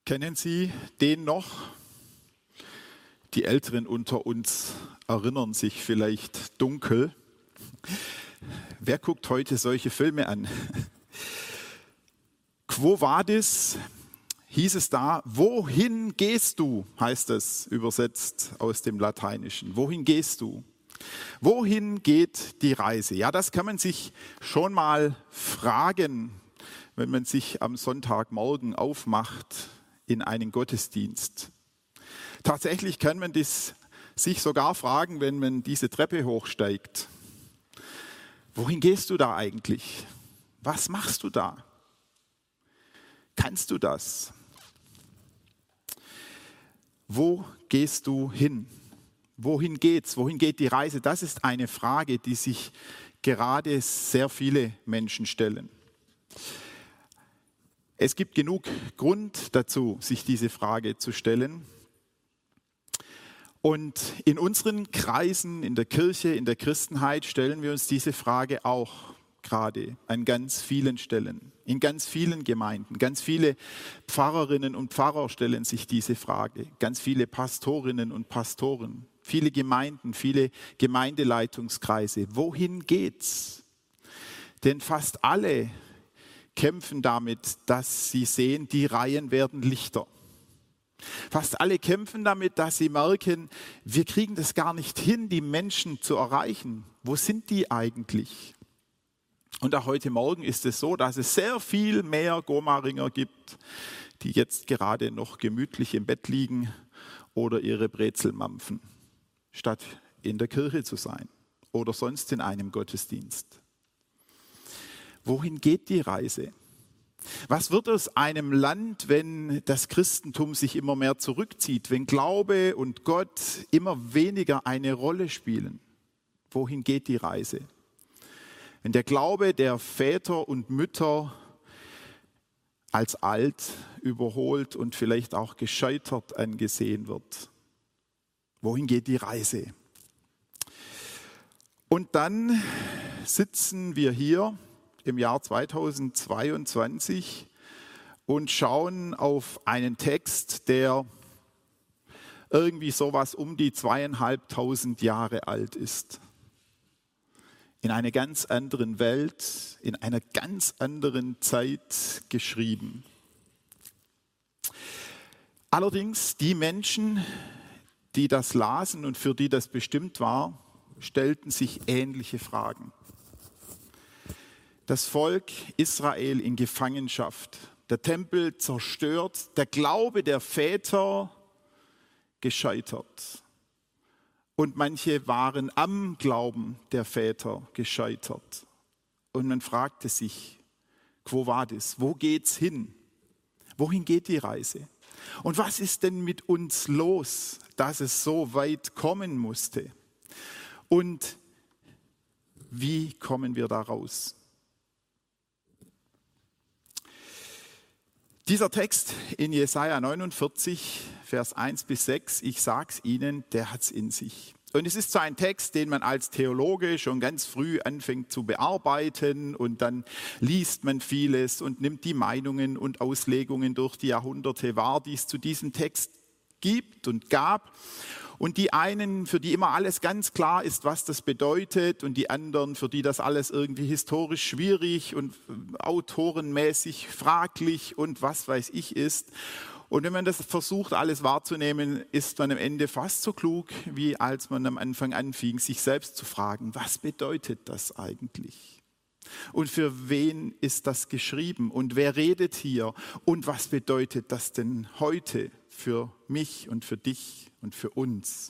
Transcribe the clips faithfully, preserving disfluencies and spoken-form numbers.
Kennen Sie den noch? Die Älteren unter uns erinnern sich vielleicht dunkel. Wer guckt heute solche Filme an? Quo vadis hieß es da, wohin gehst du, heißt es übersetzt aus dem Lateinischen. Wohin gehst du? Wohin geht die Reise? Ja, das kann man sich schon mal fragen, wenn man sich am Sonntagmorgen aufmacht in einen Gottesdienst. Tatsächlich kann man das sich sogar fragen, wenn man diese Treppe hochsteigt. Wohin gehst du da eigentlich? Was machst du da? Kannst du das? Wo gehst du hin? Wohin geht's? Wohin geht die Reise? Das ist eine Frage, die sich gerade sehr viele Menschen stellen. Es gibt genug Grund dazu, sich diese Frage zu stellen. Und in unseren Kreisen, in der Kirche, in der Christenheit stellen wir uns diese Frage auch gerade an ganz vielen Stellen, in ganz vielen Gemeinden. Ganz viele Pfarrerinnen und Pfarrer stellen sich diese Frage, ganz viele Pastorinnen und Pastoren, viele Gemeinden, viele Gemeindeleitungskreise. Wohin geht's? Denn fast alle kämpfen damit, dass sie sehen, die Reihen werden lichter. Fast alle kämpfen damit, dass sie merken, wir kriegen das gar nicht hin, die Menschen zu erreichen. Wo sind die eigentlich? Und auch heute Morgen ist es so, dass es sehr viel mehr Gomaringer gibt, die jetzt gerade noch gemütlich im Bett liegen oder ihre Brezel mampfen, statt in der Kirche zu sein oder sonst in einem Gottesdienst. Wohin geht die Reise? Was wird aus einem Land, wenn das Christentum sich immer mehr zurückzieht, wenn Glaube und Gott immer weniger eine Rolle spielen? Wohin geht die Reise? Wenn der Glaube der Väter und Mütter als alt, überholt und vielleicht auch gescheitert angesehen wird. Wohin geht die Reise? Und dann sitzen wir hier im Jahr zweitausendzweiundzwanzig und schauen auf einen Text, der irgendwie sowas um die zweieinhalbtausend Jahre alt ist. In einer ganz anderen Welt, in einer ganz anderen Zeit geschrieben. Allerdings die Menschen, die das lasen und für die das bestimmt war, stellten sich ähnliche Fragen. Das Volk Israel in Gefangenschaft, der Tempel zerstört, der Glaube der Väter gescheitert. Und manche waren am Glauben der Väter gescheitert. Und man fragte sich, quo vadis, wo geht's hin? Wohin geht die Reise? Und was ist denn mit uns los, dass es so weit kommen musste? Und wie kommen wir da raus? Dieser Text in Jesaja neunundvierzig, Vers eins bis sechs, ich sag's Ihnen, der hat's in sich. Und es ist so ein Text, den man als Theologe schon ganz früh anfängt zu bearbeiten und dann liest man vieles und nimmt die Meinungen und Auslegungen durch die Jahrhunderte wahr, die es zu diesem Text gibt und gab. Und die einen, für die immer alles ganz klar ist, was das bedeutet, und die anderen, für die das alles irgendwie historisch schwierig und autorenmäßig fraglich und was weiß ich ist. Und wenn man das versucht, alles wahrzunehmen, ist man am Ende fast so klug, wie als man am Anfang anfing, sich selbst zu fragen, was bedeutet das eigentlich? Und für wen ist das geschrieben? Und wer redet hier? Und was bedeutet das denn heute für mich und für dich und für uns?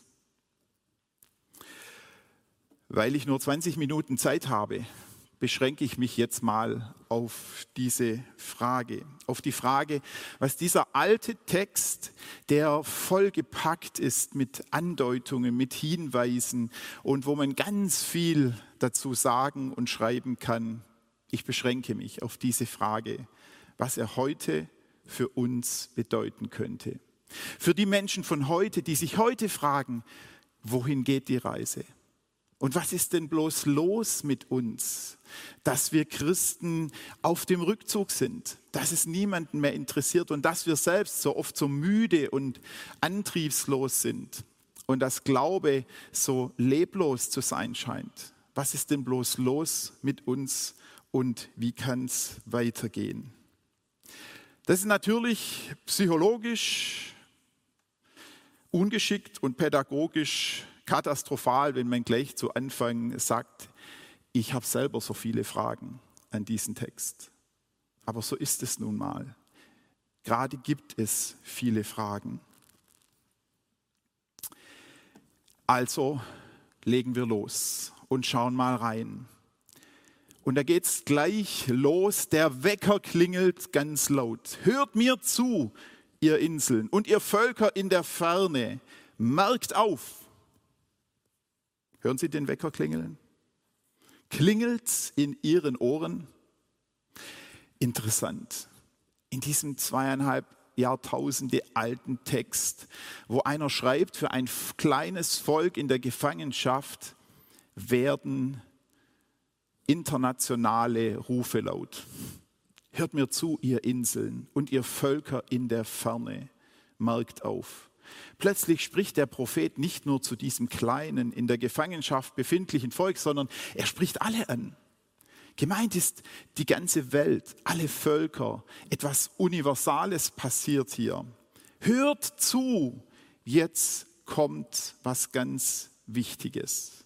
Weil ich nur zwanzig Minuten Zeit habe, beschränke ich mich jetzt mal auf diese Frage. Auf die Frage, was dieser alte Text, der vollgepackt ist mit Andeutungen, mit Hinweisen und wo man ganz viel dazu sagen und schreiben kann. Ich beschränke mich auf diese Frage, was er heute für uns bedeuten könnte. Für die Menschen von heute, die sich heute fragen, wohin geht die Reise? Und was ist denn bloß los mit uns, dass wir Christen auf dem Rückzug sind, dass es niemanden mehr interessiert und dass wir selbst so oft so müde und antriebslos sind und dass Glaube so leblos zu sein scheint? Was ist denn bloß los mit uns und wie kann es weitergehen? Das ist natürlich psychologisch ungeschickt und pädagogisch katastrophal, wenn man gleich zu Anfang sagt, ich habe selber so viele Fragen an diesen Text. Aber so ist es nun mal. Gerade gibt es viele Fragen. Also legen wir los und schauen mal rein. Und da geht es gleich los, der Wecker klingelt ganz laut. Hört mir zu, ihr Inseln und ihr Völker in der Ferne, merkt auf. Hören Sie den Wecker klingeln? Klingelt's in Ihren Ohren? Interessant. In diesem zweieinhalb Jahrtausende alten Text, wo einer schreibt, für ein kleines Volk in der Gefangenschaft werden internationale Rufe laut. Hört mir zu, ihr Inseln und ihr Völker in der Ferne, merkt auf. Plötzlich spricht der Prophet nicht nur zu diesem kleinen, in der Gefangenschaft befindlichen Volk, sondern er spricht alle an. Gemeint ist die ganze Welt, alle Völker. Etwas Universales passiert hier. Hört zu, jetzt kommt was ganz Wichtiges.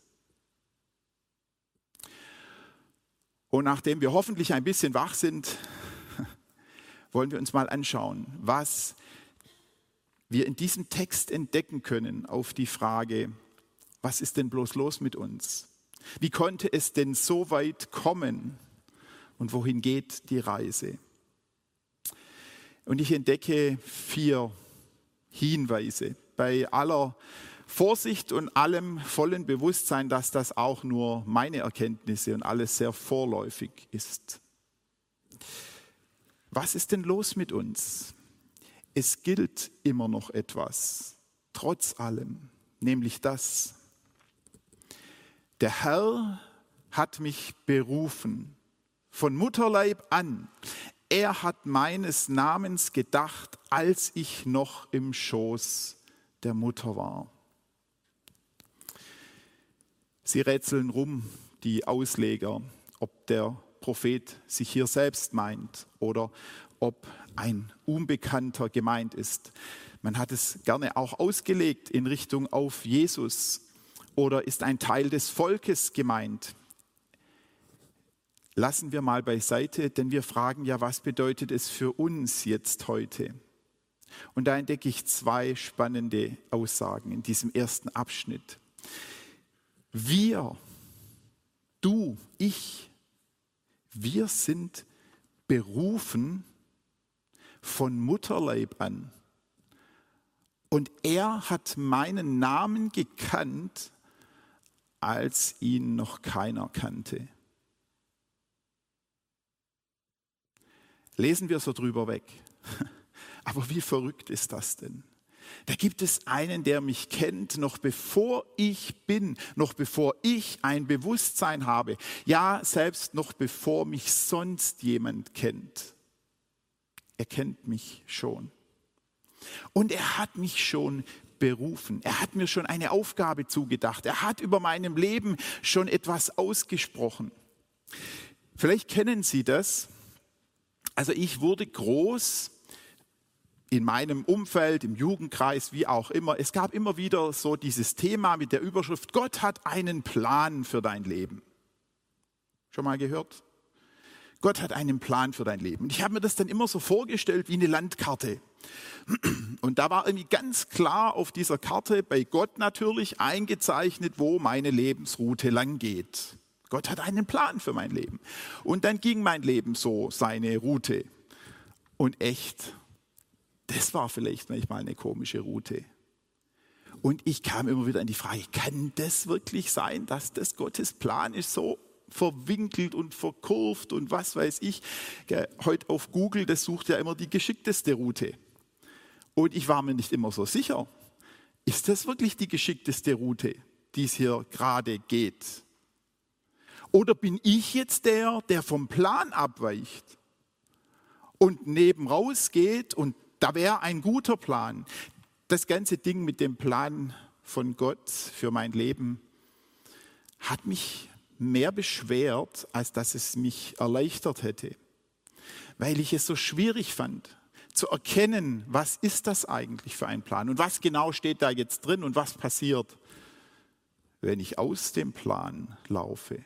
Und nachdem wir hoffentlich ein bisschen wach sind, wollen wir uns mal anschauen, was wir in diesem Text entdecken können auf die Frage, was ist denn bloß los mit uns? Wie konnte es denn so weit kommen? Und wohin geht die Reise? Und ich entdecke vier Hinweise bei aller Vorsicht und allem vollen Bewusstsein, dass das auch nur meine Erkenntnisse und alles sehr vorläufig ist. Was ist denn los mit uns? Es gilt immer noch etwas, trotz allem, nämlich das: Der Herr hat mich berufen, von Mutterleib an. Er hat meines Namens gedacht, als ich noch im Schoß der Mutter war. Sie rätseln rum, die Ausleger, ob der Prophet sich hier selbst meint oder ob ein Unbekannter gemeint ist. Man hat es gerne auch ausgelegt in Richtung auf Jesus. Oder ist ein Teil des Volkes gemeint? Lassen wir mal beiseite, denn wir fragen ja, was bedeutet es für uns jetzt heute? Und da entdecke ich zwei spannende Aussagen in diesem ersten Abschnitt. Wir, du, ich, wir sind berufen von Mutterleib an. Und er hat meinen Namen gekannt, als ihn noch keiner kannte. Lesen wir so drüber weg. Aber wie verrückt ist das denn? Da gibt es einen, der mich kennt, noch bevor ich bin, noch bevor ich ein Bewusstsein habe. Ja, selbst noch bevor mich sonst jemand kennt. Er kennt mich schon. Und er hat mich schon berufen. Er hat mir schon eine Aufgabe zugedacht. Er hat über meinem Leben schon etwas ausgesprochen. Vielleicht kennen Sie das. Also ich wurde groß in meinem Umfeld, im Jugendkreis, wie auch immer. Es gab immer wieder so dieses Thema mit der Überschrift: Gott hat einen Plan für dein Leben. Schon mal gehört? Gott hat einen Plan für dein Leben. Und ich habe mir das dann immer so vorgestellt wie eine Landkarte. Und da war irgendwie ganz klar auf dieser Karte, bei Gott natürlich, eingezeichnet, wo meine Lebensroute lang geht. Gott hat einen Plan für mein Leben. Und dann ging mein Leben so seine Route. Und echt, das war vielleicht manchmal eine komische Route. Und ich kam immer wieder an die Frage, kann das wirklich sein, dass das Gottes Plan ist, so verwinkelt und verkurvt und was weiß ich. Heute auf Google, das sucht ja immer die geschickteste Route. Und ich war mir nicht immer so sicher, ist das wirklich die geschickteste Route? die es hier gerade geht? Oder bin ich jetzt der, der vom Plan abweicht und neben rausgeht und da wäre ein guter Plan? Das ganze Ding mit dem Plan von Gott für mein Leben hat mich mehr beschwert, als dass es mich erleichtert hätte, weil ich es so schwierig fand, zu erkennen, was ist das eigentlich für ein Plan und was genau steht da jetzt drin und was passiert, wenn ich aus dem Plan laufe.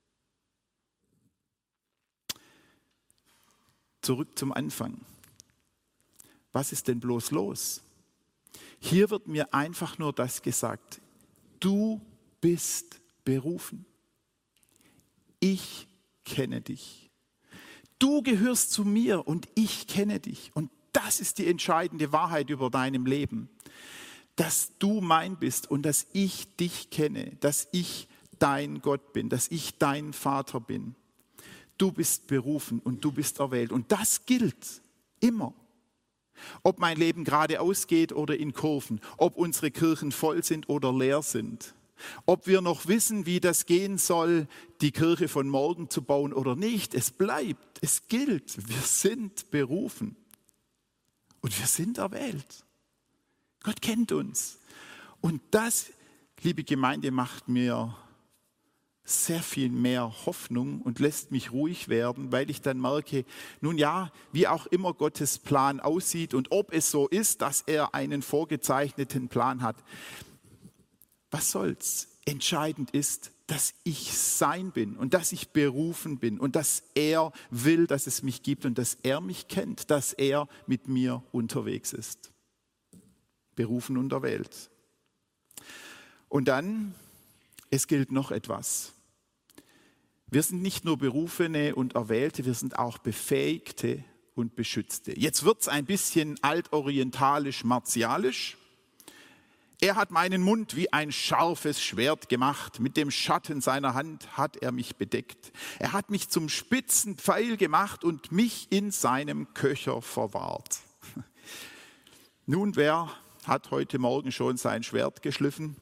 Zurück zum Anfang. Was ist denn bloß los? Hier wird mir einfach nur das gesagt: Du bist berufen. Ich kenne dich. Du gehörst zu mir und ich kenne dich. Und das ist die entscheidende Wahrheit über deinem Leben. Dass du mein bist und dass ich dich kenne, dass ich dein Gott bin, dass ich dein Vater bin. Du bist berufen und du bist erwählt. Und das gilt immer. Ob mein Leben geradeaus geht oder in Kurven, ob unsere Kirchen voll sind oder leer sind, ob wir noch wissen, wie das gehen soll, die Kirche von morgen zu bauen oder nicht. Es bleibt, es gilt. Wir sind berufen und wir sind erwählt. Gott kennt uns. Und das, liebe Gemeinde, macht mir sehr viel mehr Hoffnung und lässt mich ruhig werden, weil ich dann merke, nun ja, wie auch immer Gottes Plan aussieht und ob es so ist, dass er einen vorgezeichneten Plan hat, was soll's? Entscheidend ist, dass ich sein bin und dass ich berufen bin und dass er will, dass es mich gibt und dass er mich kennt, dass er mit mir unterwegs ist. Berufen und erwählt. Und dann, es gilt noch etwas. Wir sind nicht nur Berufene und Erwählte, wir sind auch Befähigte und Beschützte. Jetzt wird es ein bisschen altorientalisch-martialisch. Er hat meinen Mund wie ein scharfes Schwert gemacht, mit dem Schatten seiner Hand hat er mich bedeckt. Er hat mich zum spitzen Pfeil gemacht und mich in seinem Köcher verwahrt. Nun, wer hat heute Morgen schon sein Schwert geschliffen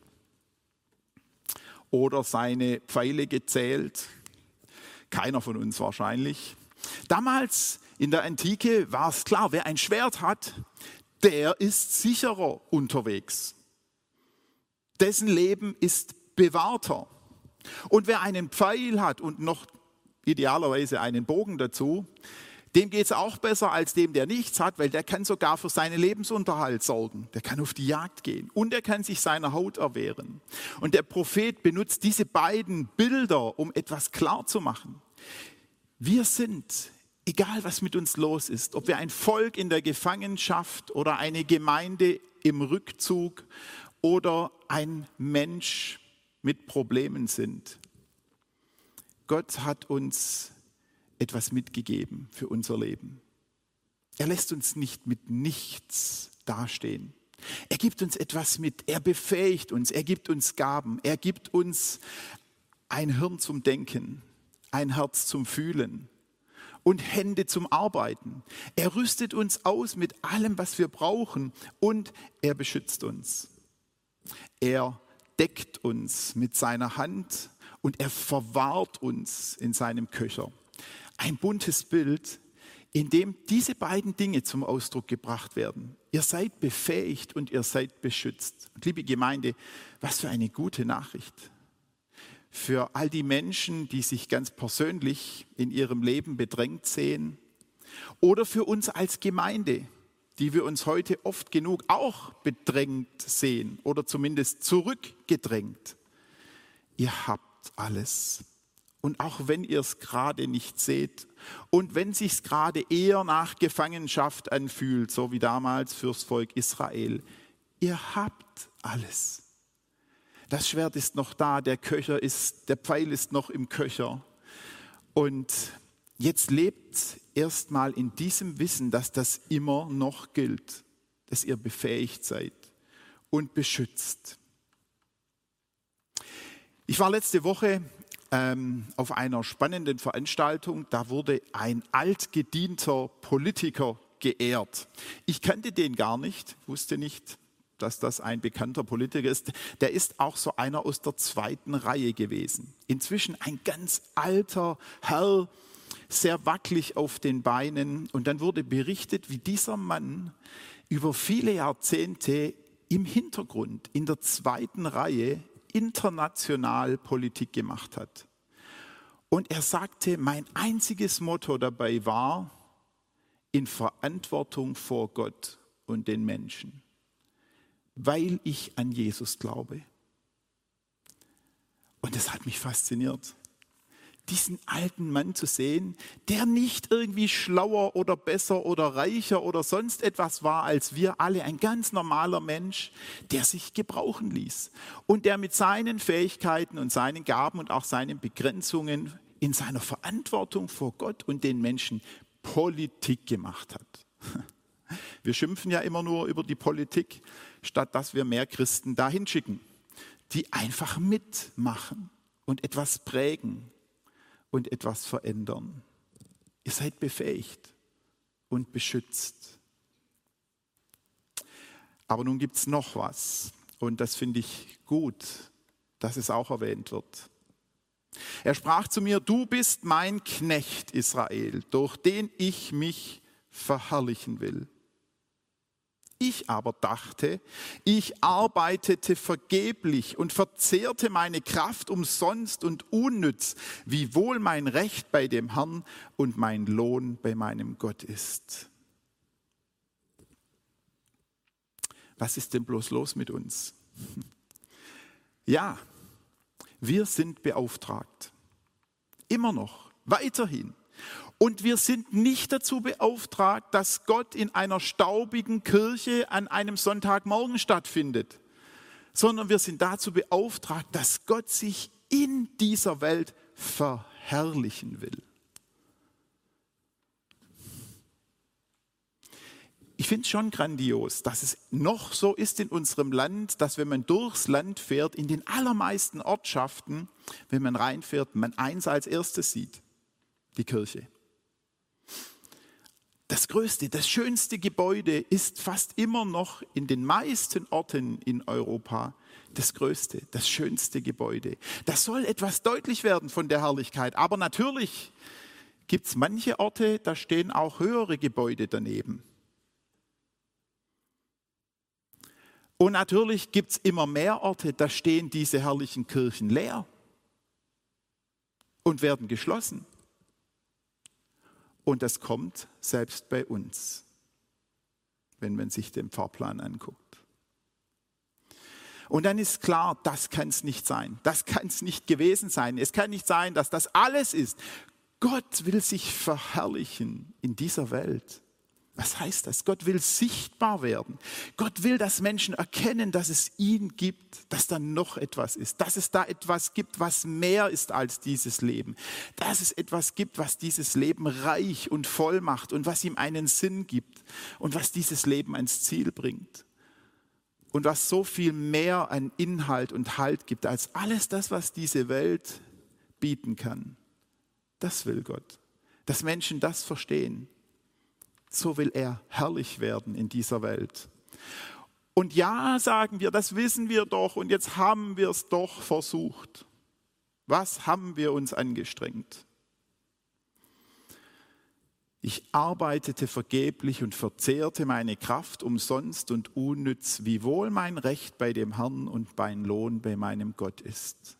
oder seine Pfeile gezählt? Keiner von uns wahrscheinlich. Damals in der Antike war es klar, wer ein Schwert hat, der ist sicherer unterwegs. Dessen Leben ist bewahrter. Und wer einen Pfeil hat und noch idealerweise einen Bogen dazu, dem geht es auch besser als dem, der nichts hat, weil der kann sogar für seinen Lebensunterhalt sorgen. Der kann auf die Jagd gehen und er kann sich seiner Haut erwehren. Und der Prophet benutzt diese beiden Bilder, um etwas klar zu machen. Wir sind, egal was mit uns los ist, ob wir ein Volk in der Gefangenschaft oder eine Gemeinde im Rückzug oder ein Mensch mit Problemen sind. Gott hat uns etwas mitgegeben für unser Leben. Er lässt uns nicht mit nichts dastehen. Er gibt uns etwas mit, er befähigt uns, er gibt uns Gaben, er gibt uns ein Hirn zum Denken, ein Herz zum Fühlen und Hände zum Arbeiten. Er rüstet uns aus mit allem, was wir brauchen und er beschützt uns. Er deckt uns mit seiner Hand und er verwahrt uns in seinem Köcher. Ein buntes Bild, in dem diese beiden Dinge zum Ausdruck gebracht werden. Ihr seid befähigt und ihr seid beschützt. Und liebe Gemeinde, was für eine gute Nachricht. Für all die Menschen, die sich ganz persönlich in ihrem Leben bedrängt sehen. Oder für uns als Gemeinde, die wir uns heute oft genug auch bedrängt sehen oder zumindest zurückgedrängt. Ihr habt alles. Und auch wenn ihr es gerade nicht seht und wenn es sich gerade eher nach Gefangenschaft anfühlt, so wie damals fürs Volk Israel, ihr habt alles. Das Schwert ist noch da, der Köcher ist, der Pfeil ist noch im Köcher. Und jetzt lebt erstmal in diesem Wissen, dass das immer noch gilt, dass ihr befähigt seid und beschützt. Ich war letzte Woche ähm, auf einer spannenden Veranstaltung, da wurde ein altgedienter Politiker geehrt. Ich kannte den gar nicht, wusste nicht, dass das ein bekannter Politiker ist. Der ist auch so einer aus der zweiten Reihe gewesen. Inzwischen ein ganz alter Herr, sehr wackelig auf den Beinen. Und dann wurde berichtet, wie dieser Mann über viele Jahrzehnte im Hintergrund, in der zweiten Reihe, international Politik gemacht hat. Und er sagte, mein einziges Motto dabei war, in Verantwortung vor Gott und den Menschen, weil ich an Jesus glaube. Und das hat mich fasziniert, diesen alten Mann zu sehen, der nicht irgendwie schlauer oder besser oder reicher oder sonst etwas war als wir alle, ein ganz normaler Mensch, der sich gebrauchen ließ und der mit seinen Fähigkeiten und seinen Gaben und auch seinen Begrenzungen in seiner Verantwortung vor Gott und den Menschen Politik gemacht hat. Wir schimpfen ja immer nur über die Politik, statt dass wir mehr Christen dahin schicken, die einfach mitmachen und etwas prägen und etwas verändern. Ihr seid befähigt und beschützt. Aber nun gibt es noch was und das finde ich gut, dass es auch erwähnt wird. Er sprach zu mir, du bist mein Knecht Israel, durch den ich mich verherrlichen will. Ich aber dachte, ich arbeitete vergeblich und verzehrte meine Kraft umsonst und unnütz, wiewohl mein Recht bei dem Herrn und mein Lohn bei meinem Gott ist. Was ist denn bloß los mit uns? Ja, wir sind beauftragt. Immer noch, weiterhin. Und wir sind nicht dazu beauftragt, dass Gott in einer staubigen Kirche an einem Sonntagmorgen stattfindet, sondern wir sind dazu beauftragt, dass Gott sich in dieser Welt verherrlichen will. Ich finde es schon grandios, dass es noch so ist in unserem Land, dass wenn man durchs Land fährt, in den allermeisten Ortschaften, wenn man reinfährt, man eins als erstes sieht, die Kirche. Das größte, das schönste Gebäude ist fast immer noch in den meisten Orten in Europa das größte, das schönste Gebäude. Das soll etwas deutlich werden von der Herrlichkeit, aber natürlich gibt es manche Orte, da stehen auch höhere Gebäude daneben. Und natürlich gibt es immer mehr Orte, da stehen diese herrlichen Kirchen leer und werden geschlossen. Und das kommt selbst bei uns, wenn man sich den Fahrplan anguckt. Und dann ist klar, das kann es nicht sein. Das kann es nicht gewesen sein. Es kann nicht sein, dass das alles ist. Gott will sich verherrlichen in dieser Welt. Was heißt das? Gott will sichtbar werden. Gott will, dass Menschen erkennen, dass es ihn gibt, dass da noch etwas ist, dass es da etwas gibt, was mehr ist als dieses Leben, dass es etwas gibt, was dieses Leben reich und voll macht und was ihm einen Sinn gibt und was dieses Leben ans Ziel bringt und was so viel mehr an Inhalt und Halt gibt als alles das, was diese Welt bieten kann. Das will Gott, dass Menschen das verstehen. So will er herrlich werden in dieser Welt. Und ja, sagen wir, das wissen wir doch und jetzt haben wir es doch versucht. Was haben wir uns angestrengt? Ich arbeitete vergeblich und verzehrte meine Kraft umsonst und unnütz, wiewohl mein Recht bei dem Herrn und mein Lohn bei meinem Gott ist.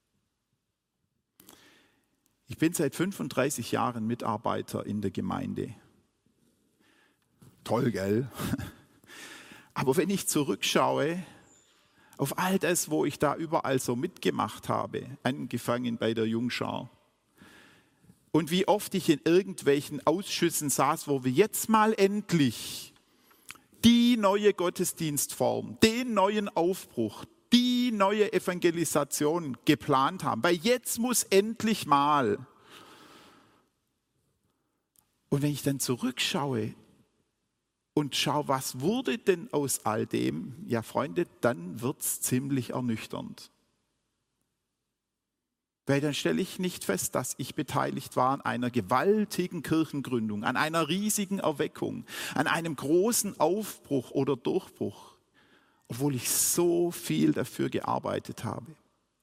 Ich bin seit fünfunddreißig Jahren Mitarbeiter in der Gemeinde. Toll, gell? Aber wenn ich zurückschaue auf all das, wo ich da überall so mitgemacht habe, angefangen bei der Jungschar, und wie oft ich in irgendwelchen Ausschüssen saß, wo wir jetzt mal endlich die neue Gottesdienstform, den neuen Aufbruch, die neue Evangelisation geplant haben, weil jetzt muss endlich mal. Und wenn ich dann zurückschaue, und schau, was wurde denn aus all dem? Ja, Freunde, dann wird es ziemlich ernüchternd. Weil dann stelle ich nicht fest, dass ich beteiligt war an einer gewaltigen Kirchengründung, an einer riesigen Erweckung, an einem großen Aufbruch oder Durchbruch. obwohl ich so viel dafür gearbeitet habe.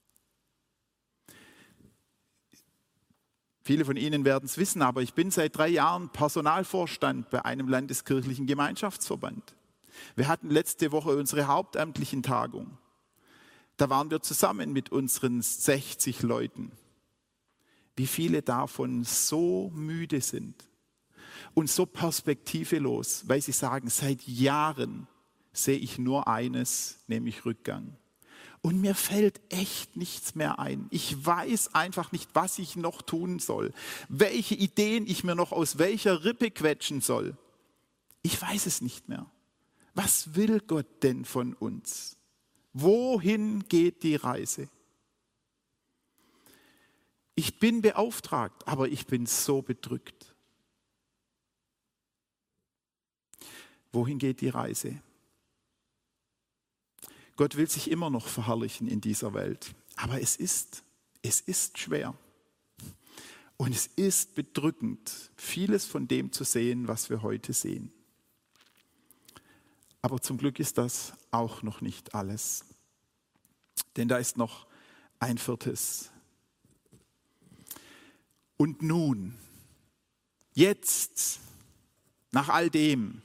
Viele von Ihnen werden es wissen, aber ich bin seit drei Jahren Personalvorstand bei einem landeskirchlichen Gemeinschaftsverband. Wir hatten letzte Woche unsere hauptamtlichen Tagung. Da waren wir zusammen mit unseren sechzig Leuten. Wie viele davon so müde sind und so perspektivelos, weil sie sagen, seit Jahren sehe ich nur eines, nämlich Rückgang. Und mir fällt echt nichts mehr ein. Ich weiß einfach nicht, was ich noch tun soll, welche Ideen ich mir noch aus welcher Rippe quetschen soll. Ich weiß es nicht mehr. Was will Gott denn von uns? Wohin geht die Reise? Ich bin beauftragt, aber ich bin so bedrückt. Wohin geht die Reise? Gott will sich immer noch verherrlichen in dieser Welt, aber es ist, es ist schwer. Und es ist bedrückend, vieles von dem zu sehen, was wir heute sehen. Aber zum Glück ist das auch noch nicht alles. Denn da ist noch ein viertes. Und nun, jetzt, nach all dem,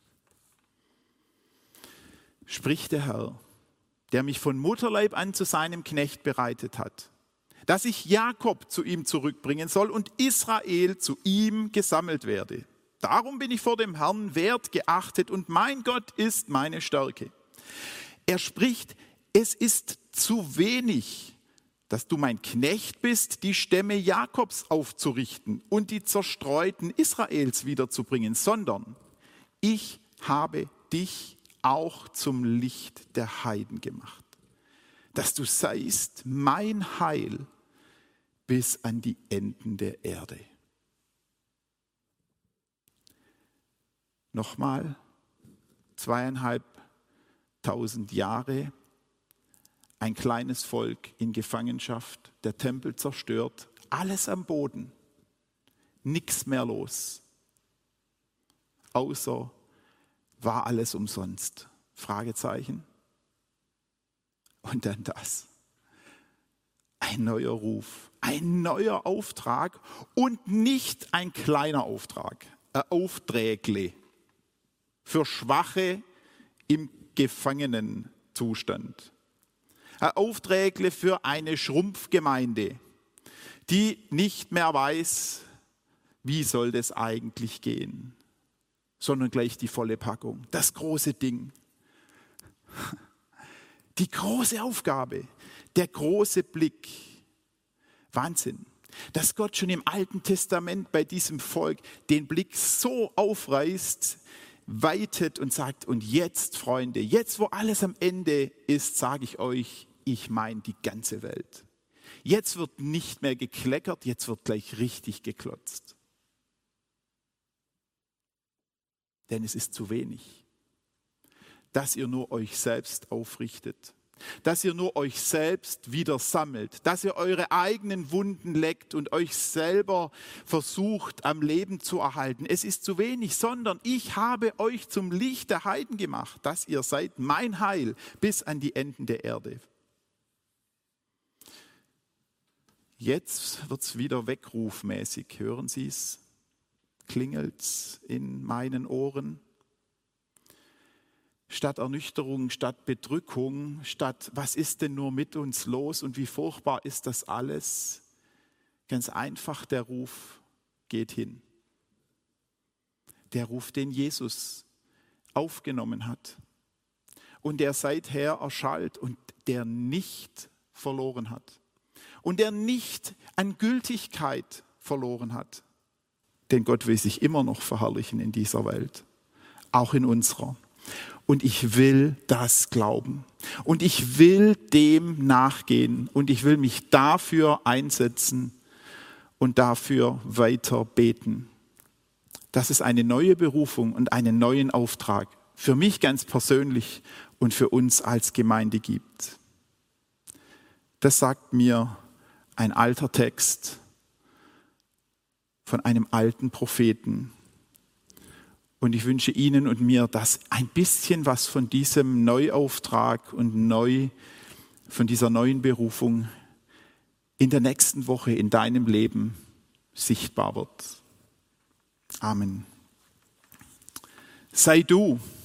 spricht der Herr, der mich von Mutterleib an zu seinem Knecht bereitet hat, dass ich Jakob zu ihm zurückbringen soll und Israel zu ihm gesammelt werde. Darum bin ich vor dem Herrn wert geachtet und mein Gott ist meine Stärke. Er spricht, es ist zu wenig, dass du mein Knecht bist, die Stämme Jakobs aufzurichten und die Zerstreuten Israels wiederzubringen, sondern ich habe dich auch zum Licht der Heiden gemacht, dass du seist mein Heil bis an die Enden der Erde. Nochmal, zweieinhalbtausend Jahre, ein kleines Volk in Gefangenschaft, der Tempel zerstört, alles am Boden, nichts mehr los, außer war alles umsonst? Fragezeichen. Und dann das. Ein neuer Ruf, ein neuer Auftrag und nicht ein kleiner Auftrag, ein Aufträgle für Schwache im Gefangenenzustand. Ein Aufträgle für eine Schrumpfgemeinde, die nicht mehr weiß, wie soll das eigentlich gehen, sondern gleich die volle Packung, das große Ding. Die große Aufgabe, der große Blick. Wahnsinn, dass Gott schon im Alten Testament bei diesem Volk den Blick so aufreißt, weitet und sagt, und jetzt, Freunde, jetzt, wo alles am Ende ist, sage ich euch, ich meine die ganze Welt. Jetzt wird nicht mehr gekleckert, jetzt wird gleich richtig geklotzt. Denn es ist zu wenig, dass ihr nur euch selbst aufrichtet, dass ihr nur euch selbst wieder sammelt, dass ihr eure eigenen Wunden leckt und euch selber versucht am Leben zu erhalten. Es ist zu wenig, sondern ich habe euch zum Licht der Heiden gemacht, dass ihr seid mein Heil bis an die Enden der Erde. Jetzt wird es wieder weckrufmäßig, hören Sie es? Klingelt's in meinen Ohren. Statt Ernüchterung, statt Bedrückung, statt was ist denn nur mit uns los und wie furchtbar ist das alles? Ganz einfach, der Ruf geht hin. Der Ruf, den Jesus aufgenommen hat und der seither erschallt und der nicht verloren hat und der nicht an Gültigkeit verloren hat. Denn Gott will sich immer noch verherrlichen in dieser Welt, auch in unserer. Und ich will das glauben. Und ich will dem nachgehen. Und ich will mich dafür einsetzen und dafür weiter beten. Dass es eine neue Berufung und einen neuen Auftrag für mich ganz persönlich und für uns als Gemeinde gibt. Das sagt mir ein alter Text von einem alten Propheten. Und ich wünsche Ihnen und mir, dass ein bisschen was von diesem Neuauftrag und neu, von dieser neuen Berufung in der nächsten Woche in deinem Leben sichtbar wird. Amen. Sei du